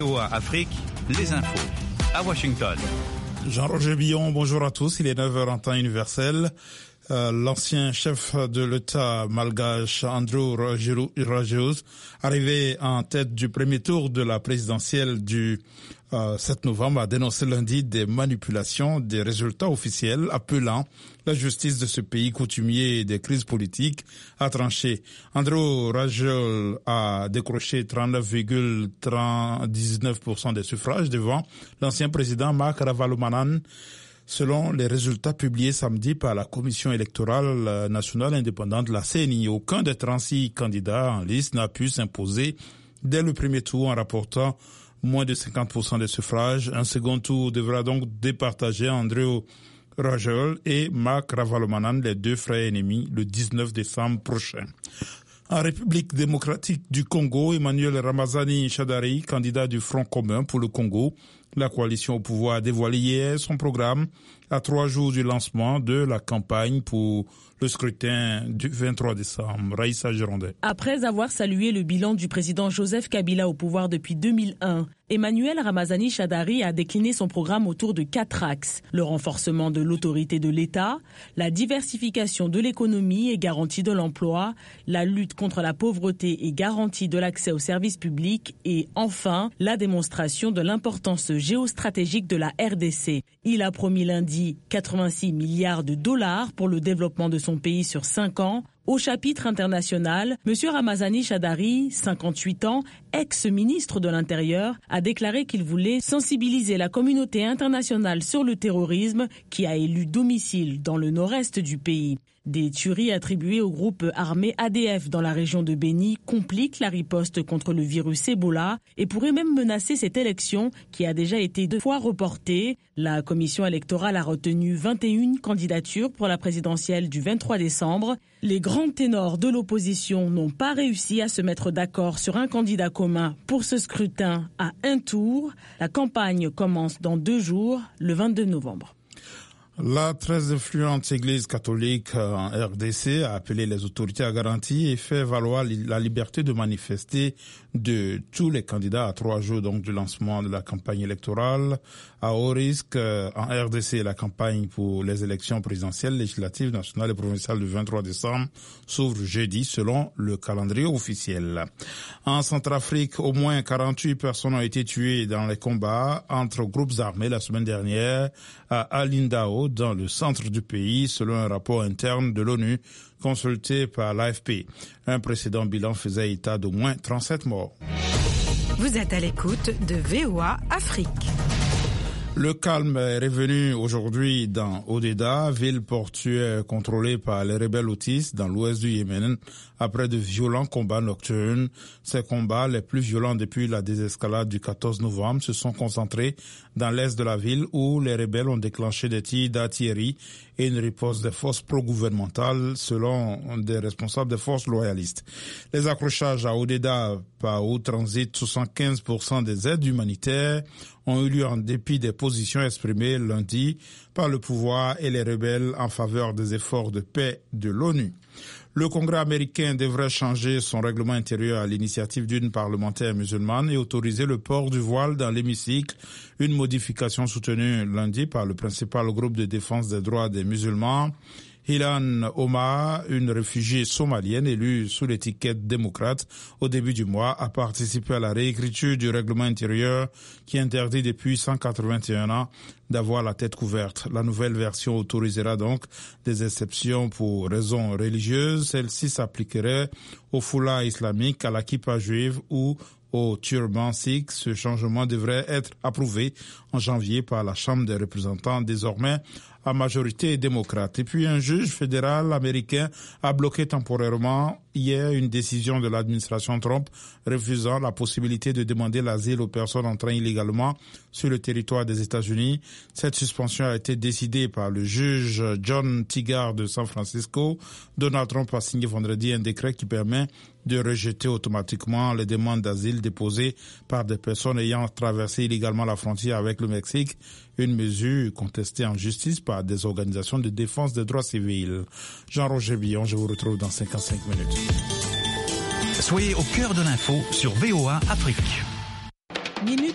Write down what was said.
VOA Afrique, les infos. À Washington. Jean-Roger Billon, bonjour à tous. Il est 9h en temps universel. L'ancien chef de l'État malgache Andrew Rajoelina, arrivé en tête du premier tour de la présidentielle du 7 novembre, a dénoncé lundi des manipulations des résultats officiels, appelant la justice de ce pays coutumier des crises politiques à trancher. Andrew Rajoelina a décroché 39,19% des suffrages devant l'ancien président Marc Ravalomanana, selon les résultats publiés samedi par la Commission électorale nationale indépendante, la CNI. Aucun des 36 candidats en liste n'a pu s'imposer dès le premier tour en rapportant moins de 50% des suffrages. Un second tour devra donc départager Andrew Rajoelina et Marc Ravalomanana, les deux frères ennemis, le 19 décembre prochain. En République démocratique du Congo, Emmanuel Ramazani Shadary, candidat du Front commun pour le Congo, la coalition au pouvoir a dévoilé hier son programme à 3 jours du lancement de la campagne pour le scrutin du 23 décembre. Raïssa Girondet. Après avoir salué le bilan du président Joseph Kabila au pouvoir depuis 2001, Emmanuel Ramazani Shadary a décliné son programme autour de 4 axes. Le renforcement de l'autorité de l'État, la diversification de l'économie et garantie de l'emploi, la lutte contre la pauvreté et garantie de l'accès aux services publics et enfin la démonstration de l'importance géostratégique de la RDC. Il a promis lundi 86 milliards de dollars pour le développement de son pays sur 5 ans. Au chapitre international, M. Ramazani Shadary, 58 ans, ex-ministre de l'Intérieur, a déclaré qu'il voulait sensibiliser la communauté internationale sur le terrorisme qui a élu domicile dans le nord-est du pays. Des tueries attribuées au groupe armé ADF dans la région de Béni compliquent la riposte contre le virus Ebola et pourraient même menacer cette élection qui a déjà été 2 fois reportée. La commission électorale a retenu 21 candidatures pour la présidentielle du 23 décembre. Les grands ténors de l'opposition n'ont pas réussi à se mettre d'accord sur un candidat commun pour ce scrutin à un tour. La campagne commence dans 2 jours, le 22 novembre. La très influente Église catholique en RDC a appelé les autorités à garantir et faire valoir la liberté de manifester de tous les candidats à 3 jours donc du lancement de la campagne électorale. À haut risque, en RDC, la campagne pour les élections présidentielles, législatives, nationales et provinciales du 23 décembre s'ouvre jeudi selon le calendrier officiel. En Centrafrique, au moins 48 personnes ont été tuées dans les combats entre groupes armés la semaine dernière à Alindao, dans le centre du pays, selon un rapport interne de l'ONU consulté par l'AFP. Un précédent bilan faisait état d'au moins 37 morts. Vous êtes à l'écoute de VOA Afrique. Le calme est revenu aujourd'hui dans Hodeidah, ville portuaire contrôlée par les rebelles houthis dans l'ouest du Yémen, après de violents combats nocturnes. Ces combats, les plus violents depuis la désescalade du 14 novembre, se sont concentrés dans l'est de la ville où les rebelles ont déclenché des tirs d'artillerie et une riposte des forces pro-gouvernementales selon des responsables des forces loyalistes. Les accrochages à Hodeidah par où transitent 75% des aides humanitaires ont eu lieu en dépit des positions exprimées lundi par le pouvoir et les rebelles en faveur des efforts de paix de l'ONU. Le Congrès américain devrait changer son règlement intérieur à l'initiative d'une parlementaire musulmane et autoriser le port du voile dans l'hémicycle, une modification soutenue lundi par le principal groupe de défense des droits des musulmans. Ilan Omar, une réfugiée somalienne élue sous l'étiquette démocrate au début du mois, a participé à la réécriture du règlement intérieur qui interdit depuis 181 ans d'avoir la tête couverte. La nouvelle version autorisera donc des exceptions pour raisons religieuses. Celle-ci s'appliquerait au foulard islamique, à la kippa juive ou au turban sikh. Ce changement devrait être approuvé en janvier par la Chambre des représentants, désormais à majorité démocrate. Et puis un juge fédéral américain a bloqué temporairement hier une décision de l'administration Trump refusant la possibilité de demander l'asile aux personnes entrant illégalement sur le territoire des États-Unis. Cette suspension a été décidée par le juge John Tigard de San Francisco. Donald Trump a signé vendredi un décret qui permet de rejeter automatiquement les demandes d'asile déposées par des personnes ayant traversé illégalement la frontière avec le Mexique, une mesure contestée en justice par des organisations de défense des droits civils. Jean-Roger Billon, je vous retrouve dans 55 minutes. Soyez au cœur de l'info sur VOA Afrique. Minute